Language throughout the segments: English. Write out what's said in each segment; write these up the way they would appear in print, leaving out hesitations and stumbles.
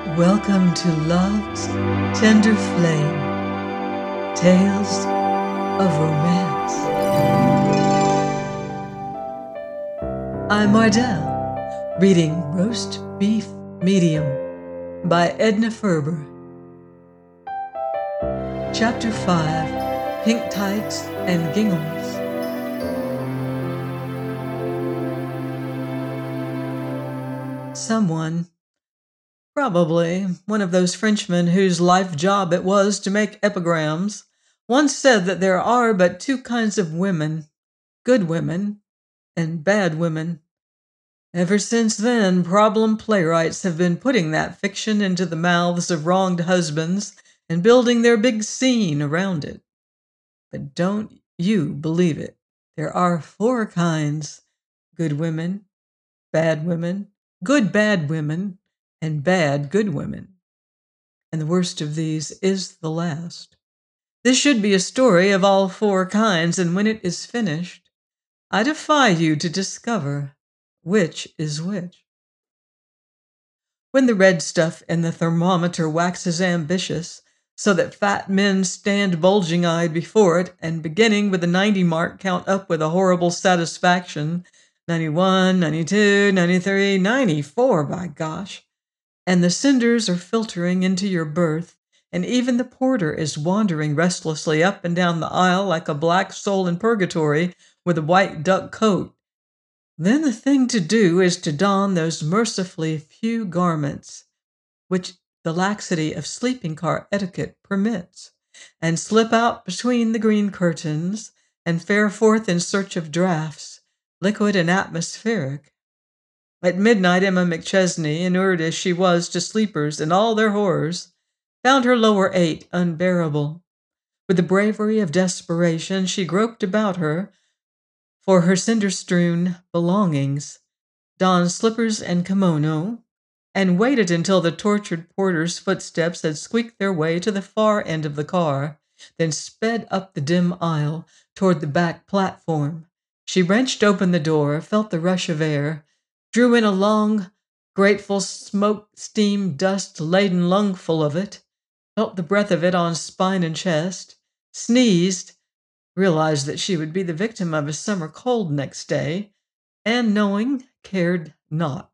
Welcome to Love's Tender Flame, Tales of Romance. I'm Ardell, reading Roast Beef Medium by Edna Ferber. Chapter 5, Pink Tights and Ginghams. Someone, probably one of those Frenchmen whose life job it was to make epigrams, once said that there are but two kinds of women, good women and bad women. Ever since then, problem playwrights have been putting that fiction into the mouths of wronged husbands and building their big scene around it. But don't you believe it. There are four kinds: good women, good bad women, and bad good women. And the worst of these is the last. This should be a story of all four kinds, and when it is finished, I defy you to discover which is which. When the red stuff in the thermometer waxes ambitious, so that fat men stand bulging-eyed before it, and beginning with the 90 mark count up with a horrible satisfaction, 91, 92, 93, 94, by gosh, and the cinders are filtering into your berth, and even the porter is wandering restlessly up and down the aisle like a black soul in purgatory with a white duck coat, then the thing to do is to don those mercifully few garments which the laxity of sleeping car etiquette permits, and slip out between the green curtains and fare forth in search of draughts, liquid and atmospheric. At midnight, Emma McChesney, inured as she was to sleepers and all their horrors, found her lower eight unbearable. With the bravery of desperation, she groped about her for her cinder-strewn belongings, donned slippers and kimono, and waited until the tortured porter's footsteps had squeaked their way to the far end of the car, then sped up the dim aisle toward the back platform. She wrenched open the door, felt the rush of air, drew in a long, grateful smoke, steam, dust-laden lungful of it, felt the breath of it on spine and chest, sneezed, realized that she would be the victim of a summer cold next day, and knowing, cared not.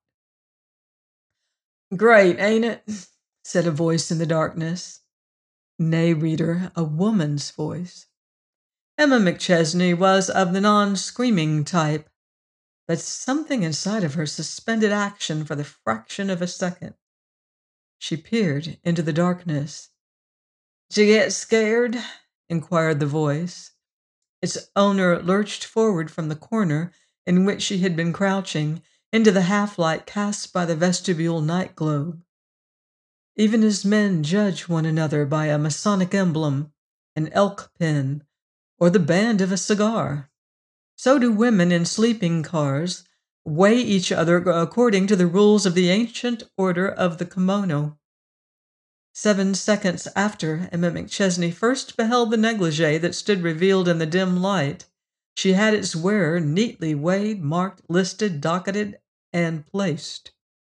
"Great, ain't it?" said a voice in the darkness. Nay, reader, a woman's voice. Emma McChesney was of the non-screaming type, but something inside of her suspended action for the fraction of a second. She peered into the darkness. "Did you get scared?" inquired the voice. Its owner lurched forward from the corner in which she had been crouching into the half-light cast by the vestibule night globe. Even as men judge one another by a Masonic emblem, an elk pin, or the band of a cigar, so do women in sleeping cars weigh each other according to the rules of the ancient order of the kimono. 7 seconds after Emma McChesney first beheld the negligee that stood revealed in the dim light, she had its wearer neatly weighed, marked, listed, docketed, and placed.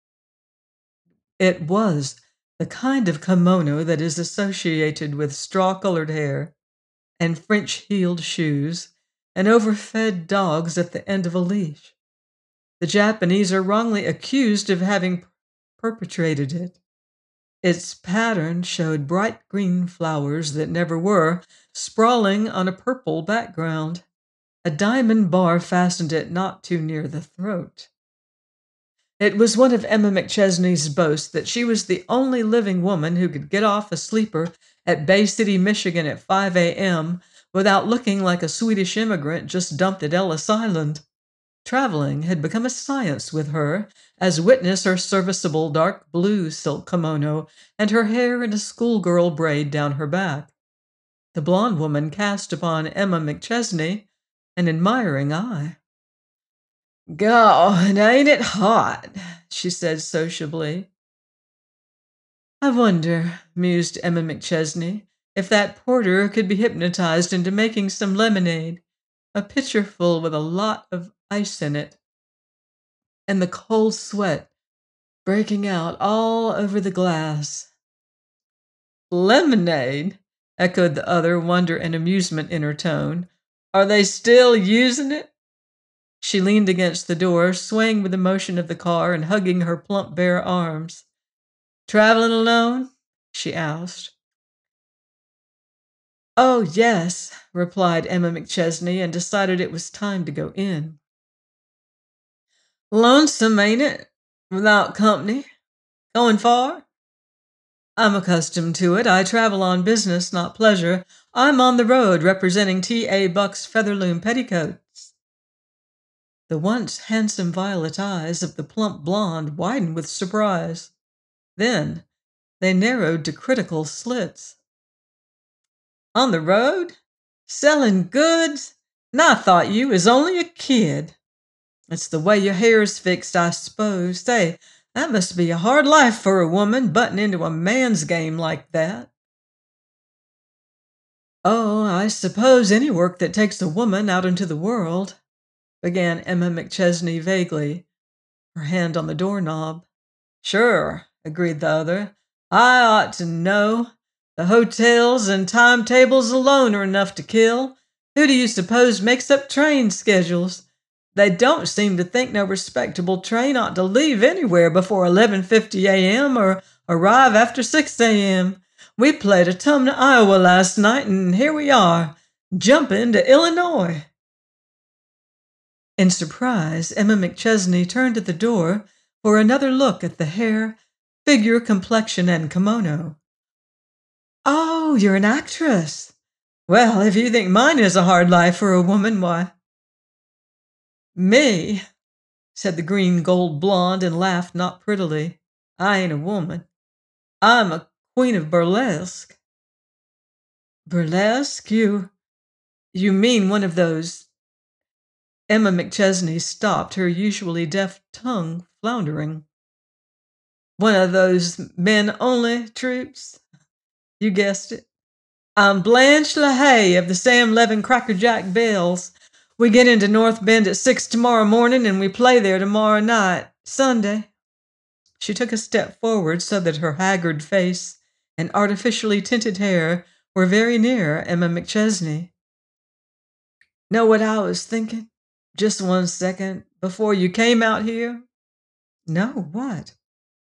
It was the kind of kimono that is associated with straw-colored hair and French-heeled shoes and overfed dogs at the end of a leash. The Japanese are wrongly accused of having perpetrated it. Its pattern showed bright green flowers that never were, sprawling on a purple background. A diamond bar fastened it not too near the throat. It was one of Emma McChesney's boasts that she was the only living woman who could get off a sleeper at Bay City, Michigan at 5 a.m. without looking like a Swedish immigrant just dumped at Ellis Island. Traveling had become a science with her, as witness her serviceable dark blue silk kimono and her hair in a schoolgirl braid down her back. The blonde woman cast upon Emma McChesney an admiring eye. "God, ain't it hot?" she said sociably. "I wonder," mused Emma McChesney, "if that porter could be hypnotized into making some lemonade, a pitcherful with a lot of ice in it." And the cold sweat breaking out all over the glass. Lemonade? Echoed the other, wonder and amusement in her tone. Are they still using it? She leaned against the door, swaying with the motion of the car and hugging her plump bare arms. Traveling alone? She asked. Oh, yes, replied Emma McChesney, and decided it was time to go in. Lonesome, ain't it? Without company? Going far? I'm accustomed to it. I travel on business, not pleasure. I'm on the road representing T.A. Buck's Featherloom Petticoats. The once handsome violet eyes of the plump blonde widened with surprise. Then they narrowed to critical slits. On the road? Selling goods? And I thought you was only a kid. It's the way your hair's fixed, I suppose. Say, that must be a hard life for a woman, butting into a man's game like that. Oh, I suppose any work that takes a woman out into the world, began Emma McChesney vaguely, her hand on the doorknob. Sure, agreed the other. I ought to know. The hotels and timetables alone are enough to kill. Who do you suppose makes up train schedules? They don't seem to think no respectable train ought to leave anywhere before 11:50 a.m. or arrive after 6 a.m. We played Autumna, Iowa last night, and here we are, jumping to Illinois. In surprise, Emma McChesney turned at the door for another look at the hair, figure, complexion, and kimono. Oh, you're an actress. Well, if you think mine is a hard life for a woman, why... Me, said the green gold blonde and laughed not prettily. I ain't a woman. I'm a queen of burlesque. Burlesque? You mean one of those... Emma McChesney stopped, her usually deft tongue floundering. One of those men-only troops? You guessed it. I'm Blanche LaHaye of the Sam Levin Crackerjack Bells. We get into North Bend at 6 tomorrow morning, and we play there tomorrow night, Sunday. She took a step forward so that her haggard face and artificially tinted hair were very near Emma McChesney. Know what I was thinking? Just 1 second before you came out here? No, what?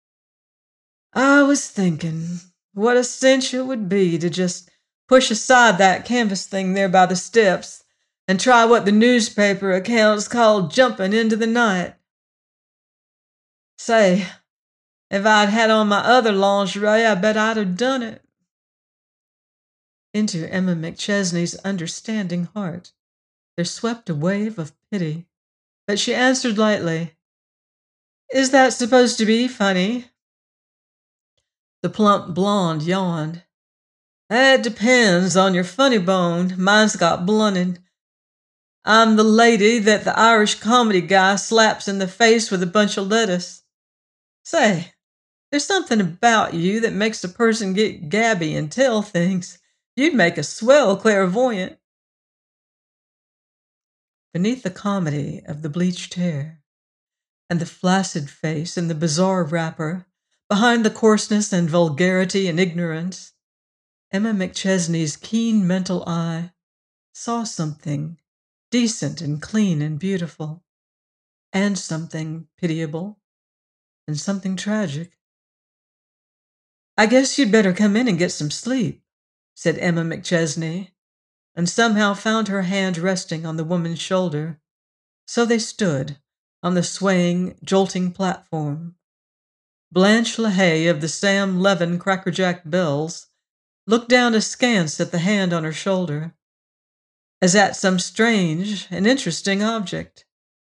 I was thinking what a cinch it would be to just push aside that canvas thing there by the steps and try what the newspaper accounts call jumping into the night. Say, if I'd had on my other lingerie, I bet I'd have done it. Into Emma McChesney's understanding heart there swept a wave of pity, but she answered lightly, Is that supposed to be funny? The plump blonde yawned. That depends on your funny bone. Mine's got blunted. I'm the lady that the Irish comedy guy slaps in the face with a bunch of lettuce. Say, there's something about you that makes a person get gabby and tell things. You'd make a swell clairvoyant. Beneath the comedy of the bleached hair and the flaccid face and the bizarre wrapper, behind the coarseness and vulgarity and ignorance, Emma McChesney's keen mental eye saw something decent and clean and beautiful, and something pitiable, and something tragic. I guess you'd better come in and get some sleep, said Emma McChesney, and somehow found her hand resting on the woman's shoulder. So they stood on the swaying, jolting platform. Blanche LaHaye of the Sam Levin Crackerjack Bells looked down askance at the hand on her shoulder, as at some strange and interesting object.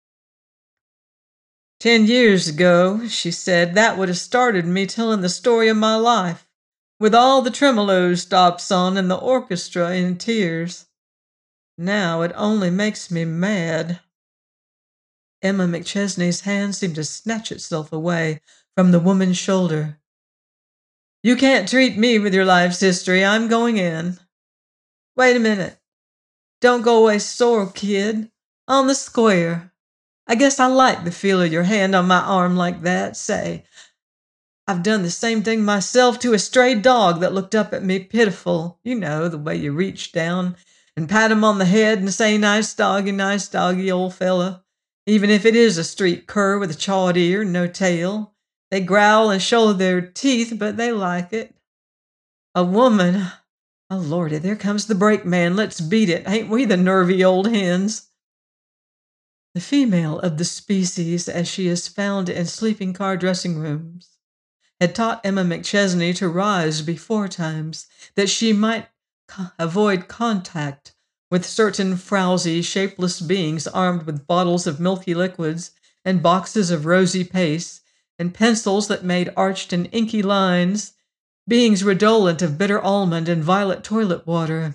10 years ago, she said, that would have started me telling the story of my life, with all the tremolo stops on and the orchestra in tears. Now it only makes me mad. Emma McChesney's hand seemed to snatch itself away from the woman's shoulder. You can't treat me with your life's history. I'm going in. Wait a minute. Don't go away sore, kid. On the square. I guess I like the feel of your hand on my arm like that. Say, I've done the same thing myself to a stray dog that looked up at me pitiful. You know, the way you reach down and pat him on the head and say, nice doggy, old fella. Even if it is a street cur with a chawed ear and no tail. They growl and show their teeth, but they like it. A woman. Oh, Lordy, there comes the brakeman. Let's beat it. Ain't we the nervy old hens? The female of the species, as she is found in sleeping car dressing rooms, had taught Emma McChesney to rise before times, that she might avoid contact with certain frowsy, shapeless beings armed with bottles of milky liquids and boxes of rosy paste and pencils that made arched and inky lines, beings redolent of bitter almond and violet toilet water,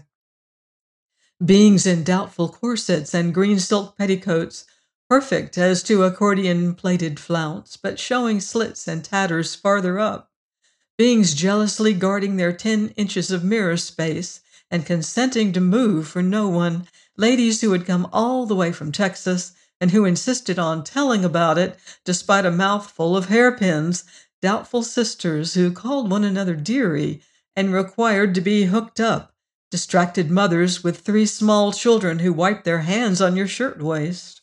beings in doubtful corsets and green silk petticoats, perfect as to accordion-plaited flounce, but showing slits and tatters farther up, beings jealously guarding their 10 inches of mirror space and consenting to move for no one, ladies who had come all the way from Texas and who insisted on telling about it despite a mouthful of hairpins, doubtful sisters who called one another dearie and required to be hooked up, distracted mothers with 3 small children who wiped their hands on your shirtwaist.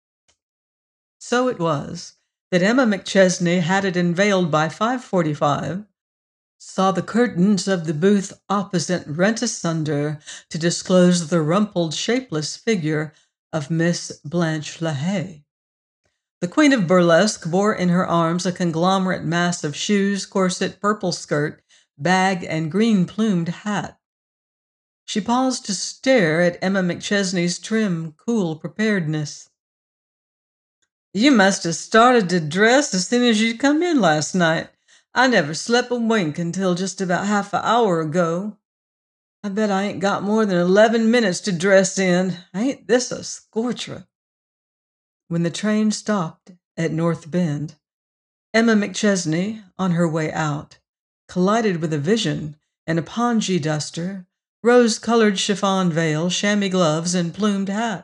So it was that Emma McChesney had it unveiled by 5:45, saw the curtains of the booth opposite rent asunder to disclose the rumpled, shapeless figure of Miss Blanche LaHaye. The queen of burlesque bore in her arms a conglomerate mass of shoes, corset, purple skirt, bag, and green-plumed hat. She paused to stare at Emma McChesney's trim, cool preparedness. You must have started to dress as soon as you come in last night. I never slept a wink until just about half an hour ago. I bet I ain't got more than 11 minutes to dress in. Ain't this a scorcher? When the train stopped at North Bend, Emma McChesney, on her way out, collided with a vision in a pongee duster, rose-colored chiffon veil, chamois gloves, and plumed hat.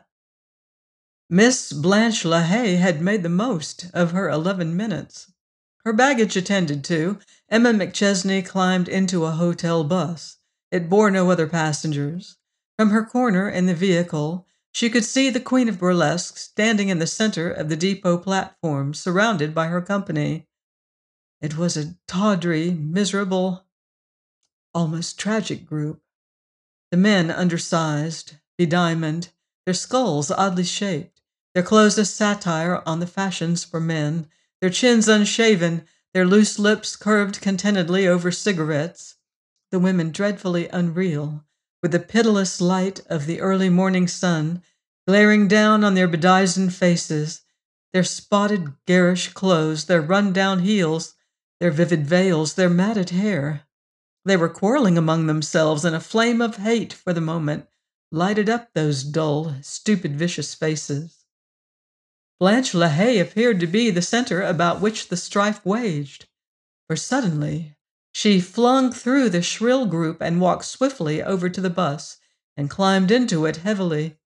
Miss Blanche LaHaye had made the most of her 11 minutes. Her baggage attended to, Emma McChesney climbed into a hotel bus. It bore no other passengers. From her corner in the vehicle, she could see the Queen of Burlesque standing in the center of the depot platform, surrounded by her company. It was a tawdry, miserable, almost tragic group. The men undersized, bediamonded, their skulls oddly shaped, their clothes a satire on the fashions for men, their chins unshaven, their loose lips curved contentedly over cigarettes, the women dreadfully unreal, with the pitiless light of the early morning sun glaring down on their bedizened faces, their spotted, garish clothes, their run-down heels, their vivid veils, their matted hair. They were quarreling among themselves, and a flame of hate for the moment lighted up those dull, stupid, vicious faces. Blanche LaHaye appeared to be the center about which the strife waged, for suddenly she flung through the shrill group and walked swiftly over to the bus and climbed into it heavily.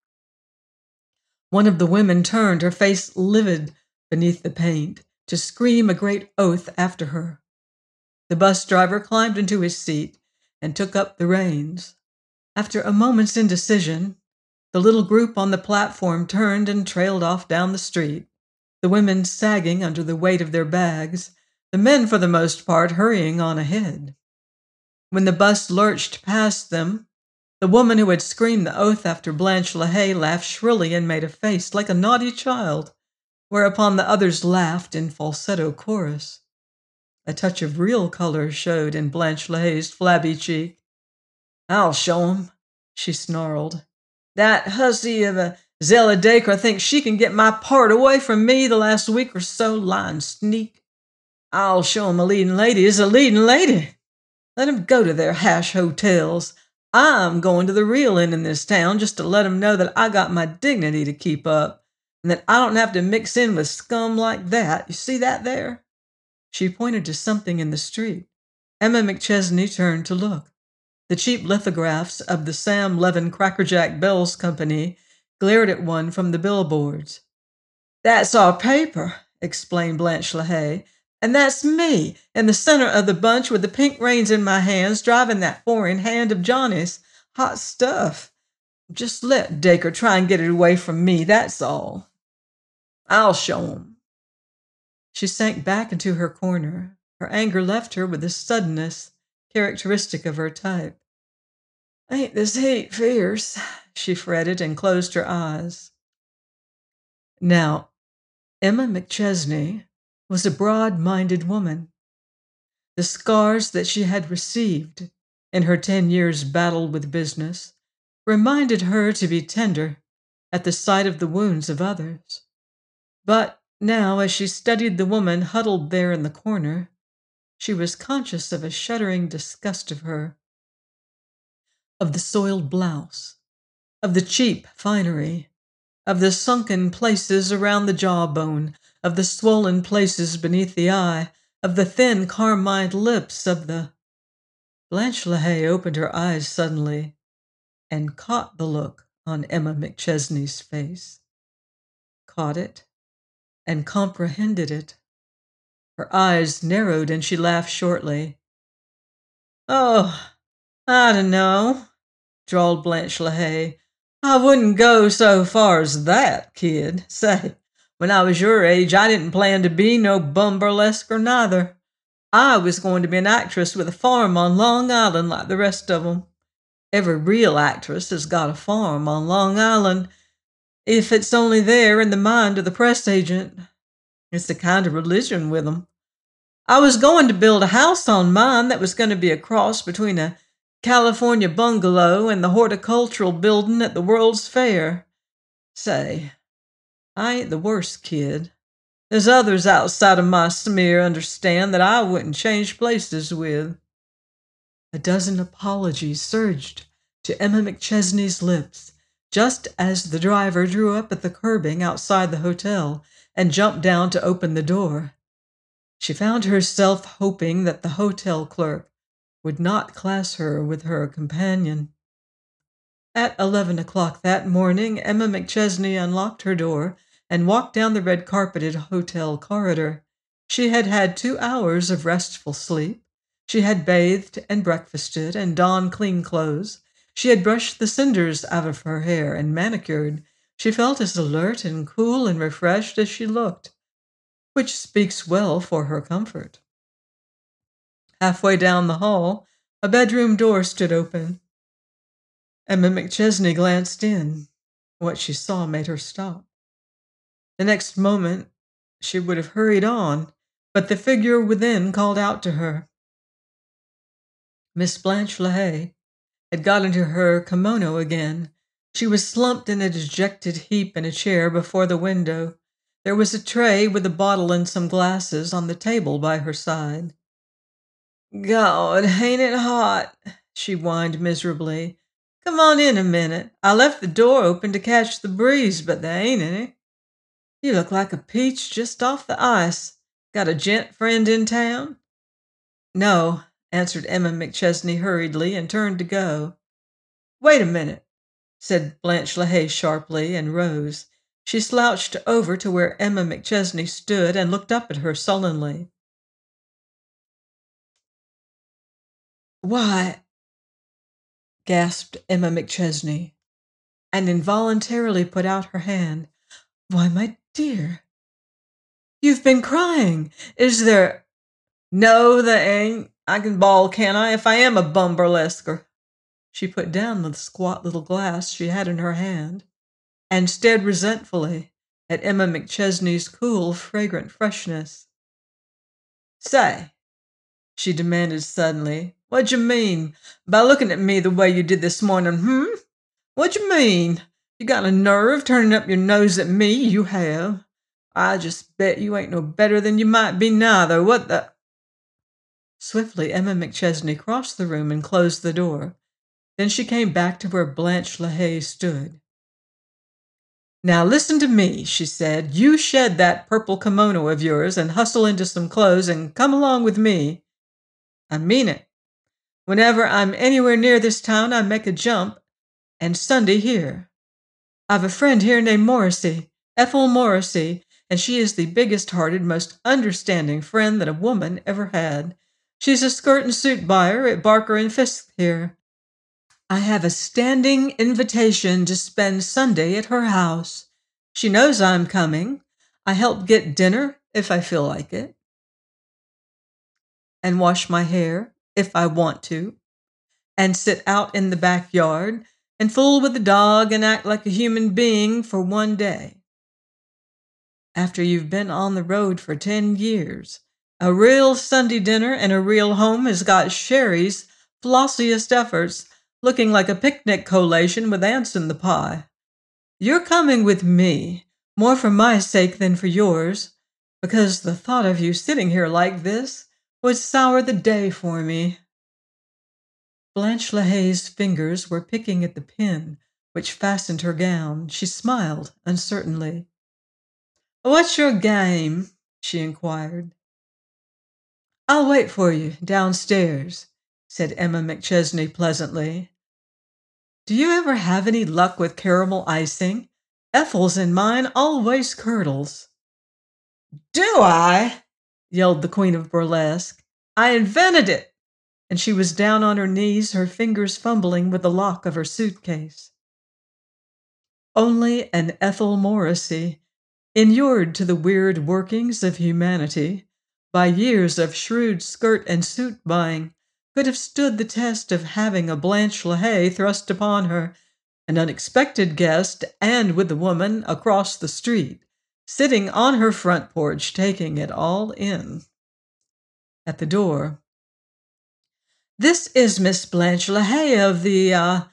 One of the women turned, her face livid beneath the paint, to scream a great oath after her. The bus driver climbed into his seat and took up the reins. After a moment's indecision, the little group on the platform turned and trailed off down the street, the women sagging under the weight of their bags, the men for the most part hurrying on ahead. When the bus lurched past them, the woman who had screamed the oath after Blanche LaHaye laughed shrilly and made a face like a naughty child, whereupon the others laughed in falsetto chorus. A touch of real color showed in Blanche LaHaye's flabby cheek. "I'll show 'em," she snarled. "That hussy of a Zella Dacre thinks she can get my part away from me the last week or so, lying sneak. I'll show 'em a leading lady is a leading lady. Let 'em go to their hash hotels. I'm going to the real inn in this town just to let 'em know that I got my dignity to keep up, and that I don't have to mix in with scum like that. You see that there?" She pointed to something in the street. Emma McChesney turned to look. The cheap lithographs of the Sam Levin Crackerjack Bells Company glared at one from the billboards. "That's our paper," explained Blanche LaHaye. And that's me, in the center of the bunch with the pink reins in my hands, driving that four-in hand of Johnny's. Hot stuff. Just let Dacre try and get it away from me, that's all. I'll show him. She sank back into her corner. Her anger left her with the suddenness characteristic of her type. Ain't this heat fierce? She fretted and closed her eyes. Now, Emma McChesney was a broad-minded woman. The scars that she had received in her 10 years' battle with business reminded her to be tender at the sight of the wounds of others. But now, as she studied the woman huddled there in the corner, she was conscious of a shuddering disgust of her, of the soiled blouse, of the cheap finery, of the sunken places around the jawbone, of the swollen places beneath the eye, of the thin carmined lips, of the... Blanche LaHaye opened her eyes suddenly and caught the look on Emma McChesney's face. Caught it and comprehended it. Her eyes narrowed and she laughed shortly. Oh, I don't know, drawled Blanche LaHaye. I wouldn't go so far as that, kid. Say, when I was your age, I didn't plan to be no bum burlesquer neither. I was going to be an actress with a farm on Long Island like the rest of 'em. Every real actress has got a farm on Long Island, if it's only there in the mind of the press agent. It's a kind of religion with 'em. I was going to build a house on mine that was going to be a cross between a California bungalow and the horticultural building at the World's Fair. Say, I ain't the worst, kid. There's others outside of my smear, understand, that I wouldn't change places with. A dozen apologies surged to Emma McChesney's lips just as the driver drew up at the curbing outside the hotel and jumped down to open the door. She found herself hoping that the hotel clerk would not class her with her companion. At 11 o'clock that morning, Emma McChesney unlocked her door and walked down the red-carpeted hotel corridor. She had had 2 hours of restful sleep. She had bathed and breakfasted and donned clean clothes. She had brushed the cinders out of her hair and manicured. She felt as alert and cool and refreshed as she looked, which speaks well for her comfort. Halfway down the hall, a bedroom door stood open. Emma McChesney glanced in. What she saw made her stop. The next moment, she would have hurried on, but the figure within called out to her. Miss Blanche LaHaye had got into her kimono again. She was slumped in a dejected heap in a chair before the window. There was a tray with a bottle and some glasses on the table by her side. God, ain't it hot? She whined miserably. Come on in a minute. I left the door open to catch the breeze, but there ain't any. You look like a peach just off the ice. Got a gent friend in town? No, answered Emma McChesney hurriedly and turned to go. Wait a minute, said Blanche LaHaye sharply and rose. She slouched over to where Emma McChesney stood and looked up at her sullenly. Why, gasped Emma McChesney, and involuntarily put out her hand. Why, my dear, you've been crying. Is there... No, there ain't. I can bawl, can't I, if I am a bum burlesquer? She put down the squat little glass she had in her hand and stared resentfully at Emma McChesney's cool, fragrant freshness. Say, she demanded suddenly, what'd you mean by looking at me the way you did this morning, What'd you mean? You got a nerve turning up your nose at me, you have. I just bet you ain't no better than you might be neither. What the... Swiftly, Emma McChesney crossed the room and closed the door. Then she came back to where Blanche LaHaye stood. Now listen to me, she said. You shed that purple kimono of yours and hustle into some clothes and come along with me. I mean it. Whenever I'm anywhere near this town, I make a jump, and Sunday here. I've a friend here named Morrissey, Ethel Morrissey, and she is the biggest-hearted, most understanding friend that a woman ever had. She's a skirt and suit buyer at Barker and Fisk here. I have a standing invitation to spend Sunday at her house. She knows I'm coming. I help get dinner if I feel like it, and wash my hair if I want to, and sit out in the backyard and fool with the dog and act like a human being for one day. After you've been on the road for 10 years, a real Sunday dinner and a real home has got Sherry's flossiest efforts looking like a picnic collation with ants in the pie. You're coming with me, more for my sake than for yours, because the thought of you sitting here like this would sour the day for me. Blanche LaHaye's fingers were picking at the pin which fastened her gown. She smiled uncertainly. "What's your game?" she inquired. "I'll wait for you downstairs," said Emma McChesney pleasantly. "Do you ever have any luck with caramel icing? Ethel's and mine always curdles." "Do I?" yelled the Queen of Burlesque. "I invented it!" And she was down on her knees, her fingers fumbling with the lock of her suitcase. Only an Ethel Morrissey, inured to the weird workings of humanity by years of shrewd skirt and suit buying, could have stood the test of having a Blanche LaHaye thrust upon her, an unexpected guest, and with the woman across the street, sitting on her front porch taking it all in. At the door, "This is Miss Blanche LaHaye of the,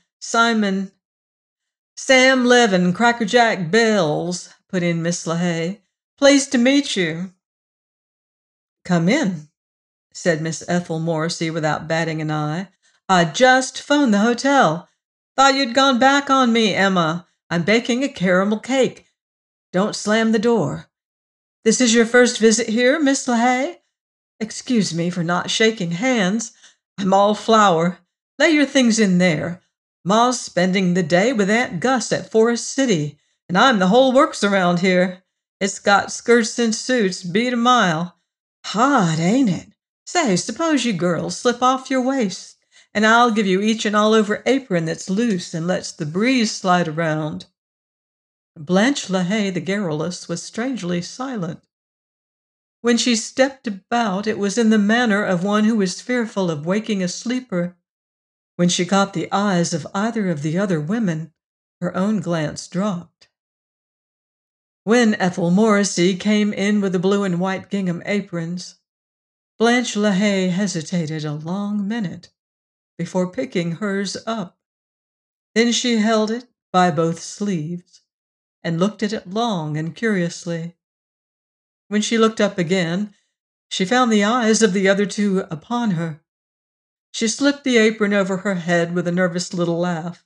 Sam Levin Crackerjack Bells," put in Miss LaHaye. "Pleased to meet you." "Come in," said Miss Ethel Morrissey without batting an eye. "I just phoned the hotel. Thought you'd gone back on me, Emma. I'm baking a caramel cake. Don't slam the door. This is your first visit here, Miss LaHaye? Excuse me for not shaking hands. I'm all flour. Lay your things in there. Ma's spending the day with Aunt Gus at Forest City, and I'm the whole works around here. It's got skirts and suits, beat a mile. Hot, ain't it? Say, suppose you girls slip off your waists, and I'll give you each an all-over apron that's loose and lets the breeze slide around." Blanche LaHaye, the garrulous, was strangely silent. When she stepped about, it was in the manner of one who is fearful of waking a sleeper. When she caught the eyes of either of the other women, her own glance dropped. When Ethel Morrissey came in with the blue and white gingham aprons, Blanche LaHaye hesitated a long minute before picking hers up. Then she held it by both sleeves and looked at it long and curiously. When she looked up again, she found the eyes of the other two upon her. She slipped the apron over her head with a nervous little laugh.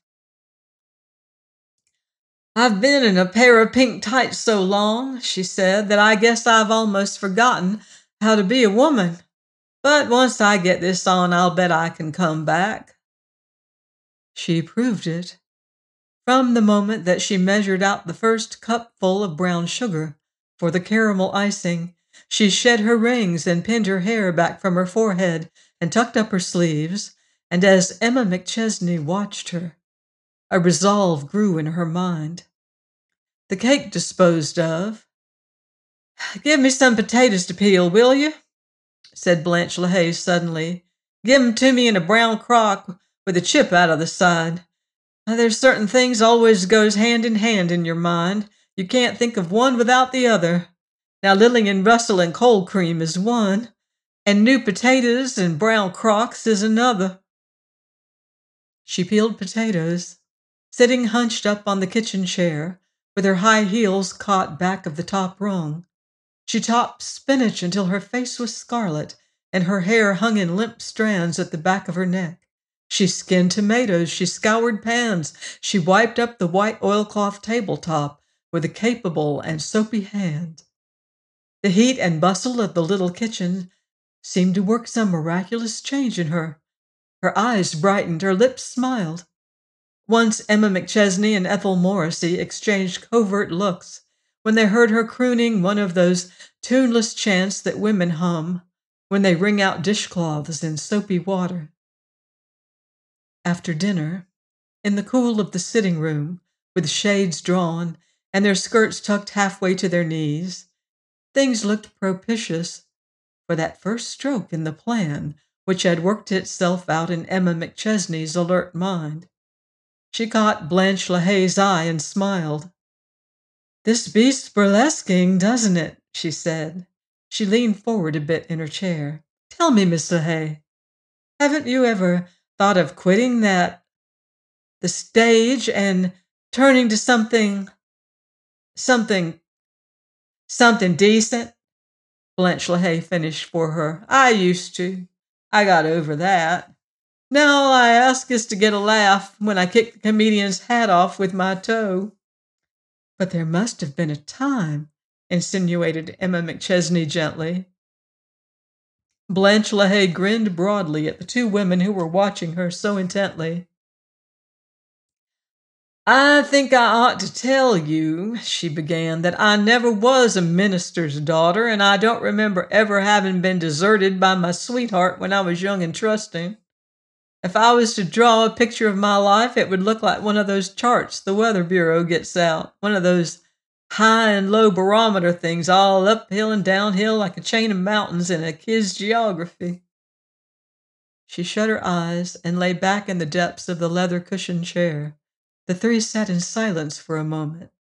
"I've been in a pair of pink tights so long," she said, "that I guess I've almost forgotten how to be a woman. But once I get this on, I'll bet I can come back." She proved it. From the moment that she measured out the first cupful of brown sugar for the caramel icing, she shed her rings and pinned her hair back from her forehead and tucked up her sleeves, and as Emma McChesney watched her, a resolve grew in her mind. The cake disposed of, "Give me some potatoes to peel, will you?" said Blanche LaHaye suddenly. "Give 'em to me in a brown crock with a chip out of the side. There's certain things always goes hand in hand in your mind. You can't think of one without the other. Now Lillian Russell and cold cream is one, and new potatoes and brown crocks is another." She peeled potatoes, sitting hunched up on the kitchen chair, with her high heels caught back of the top rung. She chopped spinach until her face was scarlet, and her hair hung in limp strands at the back of her neck. She skinned tomatoes, she scoured pans, she wiped up the white oilcloth tabletop with a capable and soapy hand. The heat and bustle of the little kitchen seemed to work some miraculous change in her. Her eyes brightened, her lips smiled. Once Emma McChesney and Ethel Morrissey exchanged covert looks, when they heard her crooning one of those tuneless chants that women hum when they wring out dishcloths in soapy water. After dinner, in the cool of the sitting room, with shades drawn and their skirts tucked halfway to their knees, things looked propitious for that first stroke in the plan which had worked itself out in Emma McChesney's alert mind. She caught Blanche LaHaye's eye and smiled. "This beats burlesquing, doesn't it?" she said. She leaned forward a bit in her chair. "Tell me, Miss LaHaye, haven't you ever thought of quitting the stage and turning to something decent?" Blanche LaHaye finished for her. "I used to. I got over that. Now all I ask is to get a laugh when I kick the comedian's hat off with my toe." "But there must have been a time," insinuated Emma McChesney gently. Blanche LaHaye grinned broadly at the two women who were watching her so intently. "I think I ought to tell you," she began, "that I never was a minister's daughter, and I don't remember ever having been deserted by my sweetheart when I was young and trusting. If I was to draw a picture of my life, it would look like one of those charts the Weather Bureau gets out, one of those high and low barometer things, all uphill and downhill like a chain of mountains in a kid's geography." She shut her eyes and lay back in the depths of the leather-cushioned chair. The three sat in silence for a moment.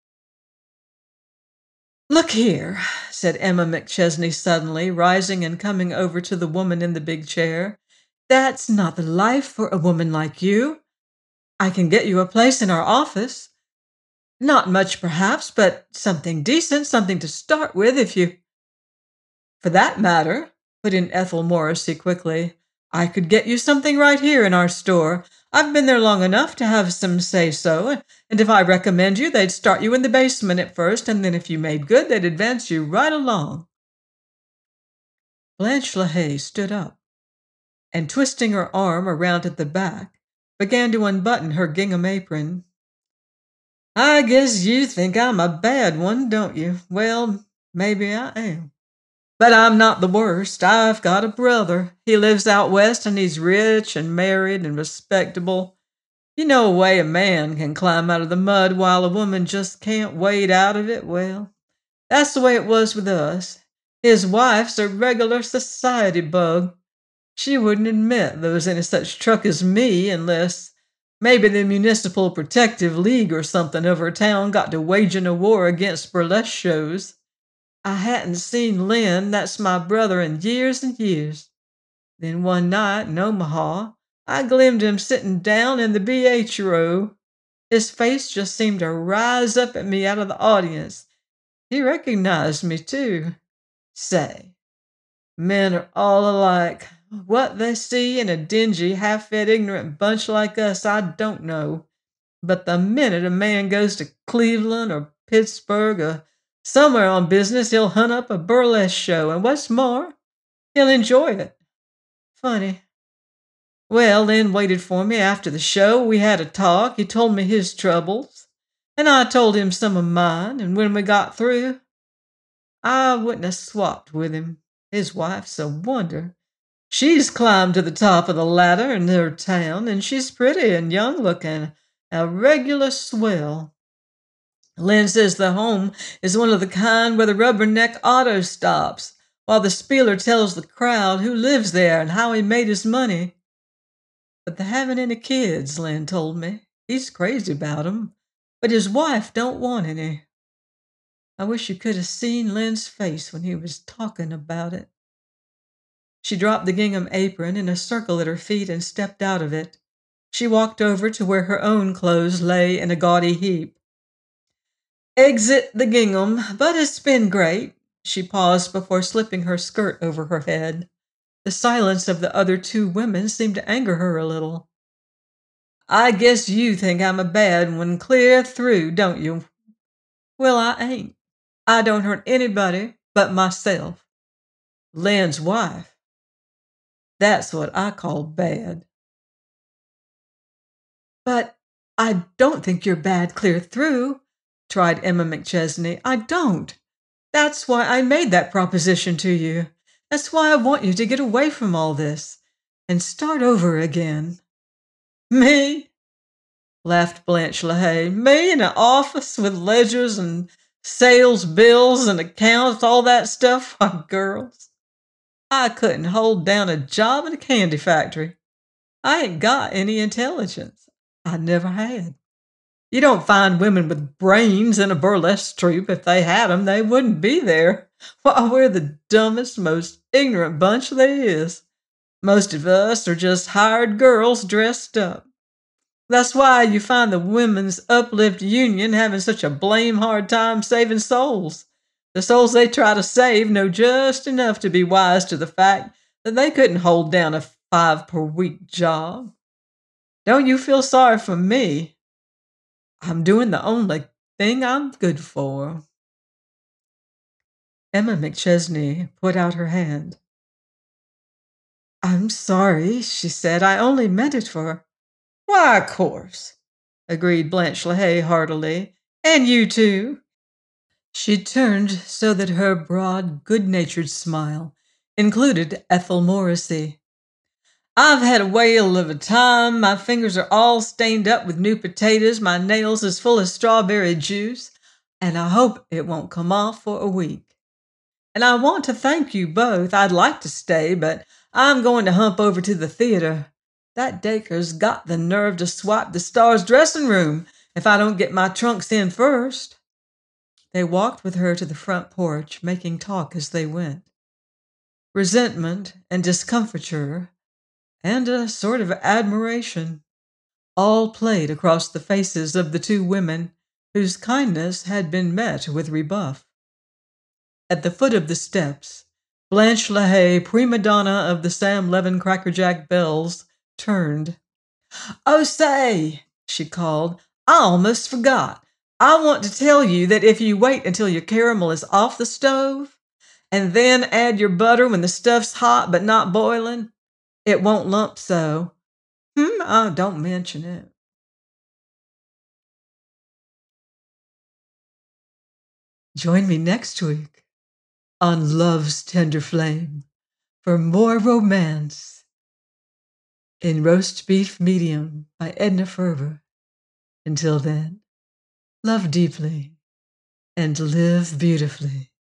"Look here," said Emma McChesney suddenly, rising and coming over to the woman in the big chair. "That's not the life for a woman like you. I can get you a place in our office. Not much, perhaps, but something decent, something to start with if you—" "For that matter," put in Ethel Morrissey quickly, "I could get you something right here in our store. I've been there long enough to have some say-so, and if I recommend you, they'd start you in the basement at first, and then if you made good, they'd advance you right along." Blanche LaHaye stood up and, twisting her arm around at the back, began to unbutton her gingham apron. "I guess you think I'm a bad one, don't you? Well, maybe I am. But I'm not the worst. I've got a brother. He lives out west, and he's rich and married and respectable. You know a way a man can climb out of the mud while a woman just can't wade out of it? Well, that's the way it was with us. His wife's a regular society bug. She wouldn't admit there was any such truck as me unless maybe the Municipal Protective League or something of her town got to waging a war against burlesque shows. I hadn't seen Lynn, that's my brother, in years and years. Then one night in Omaha, I glimpsed him sitting down in the BH row. His face just seemed to rise up at me out of the audience. He recognized me, too. Say, men are all alike. What they see in a dingy, half-fed, ignorant bunch like us, I don't know. But the minute a man goes to Cleveland or Pittsburgh or somewhere on business, he'll hunt up a burlesque show, and what's more, he'll enjoy it. Funny. Well, Lynn waited for me after the show. We had a talk. He told me his troubles, and I told him some of mine, and when we got through, I wouldn't have swapped with him. His wife's a wonder. She's climbed to the top of the ladder in her town, and she's pretty and young-looking, a regular swell. Lynn says the home is one of the kind where the rubberneck auto stops, while the spieler tells the crowd who lives there and how he made his money. But they haven't any kids, Lynn told me. He's crazy about 'em, but his wife don't want any. I wish you could have seen Lynn's face when he was talking about it." She dropped the gingham apron in a circle at her feet and stepped out of it. She walked over to where her own clothes lay in a gaudy heap. "Exit the gingham, but it's been great." She paused before slipping her skirt over her head. The silence of the other two women seemed to anger her a little. "I guess you think I'm a bad one clear through, don't you? Well, I ain't. I don't hurt anybody but myself. Lynn's wife. That's what I call bad." "But I don't think you're bad clear through. tried Emma McChesney. I don't. That's why I made that proposition to you. That's why I want you to get away from all this and start over again. Me? Laughed Blanche LaHaye. Me in an office with ledgers and sales bills and accounts, all that stuff? Why, girls, I couldn't hold down a job in a candy factory. I ain't got any intelligence. I never had. You don't find women with brains in a burlesque troupe. If they had 'em, they wouldn't be there. Why, we're the dumbest, most ignorant bunch there is. Most of us are just hired girls dressed up. That's why you find the Women's Uplift Union having such a blame hard time saving souls. The souls they try to save know just enough to be wise to the fact that they couldn't hold down a 5-per-week job. Don't you feel sorry for me? I'm doing the only thing I'm good for. Emma McChesney put out her hand. I'm sorry, she said. I only meant it for... Why, of course, agreed Blanche LaHaye heartily. And you too. She turned so that her broad, good-natured smile included Ethel Morrissey. I've had a whale of a time. My fingers are all stained up with new potatoes, my nails as full of strawberry juice, and I hope it won't come off for a week. And I want to thank you both. I'd like to stay, but I'm going to hump over to the theater. That Dacre's got the nerve to swipe the Stars' dressing room if I don't get my trunks in first. They walked with her to the front porch, making talk as they went. Resentment and discomfiture and a sort of admiration all played across the faces of the two women whose kindness had been met with rebuff. At the foot of the steps, Blanche LaHaye, prima donna of the Sam Levin Crackerjack Bells, turned. Oh, say, she called, I almost forgot. I want to tell you that if you wait until your caramel is off the stove and then add your butter when the stuff's hot but not boiling, it won't lump so. Oh, don't mention it. Join me next week on Love's Tender Flame for more romance in Roast Beef Medium by Edna Ferber. Until then, love deeply and live beautifully.